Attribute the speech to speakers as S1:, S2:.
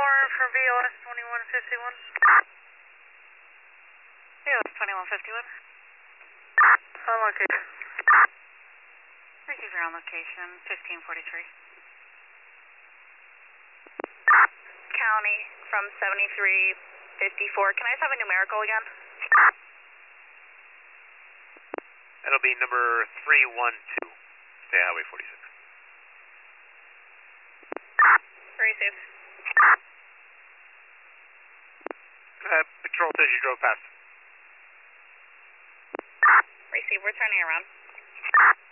S1: for VOS 2151. VOS 2151. On location. Receiver on location, 1543.
S2: County from 7354. Can I just have a numerical again?
S3: That'll be number 312. Stay Highway 46.
S2: Receive.
S3: Patrol says you drove past.
S2: Receive, we're turning around.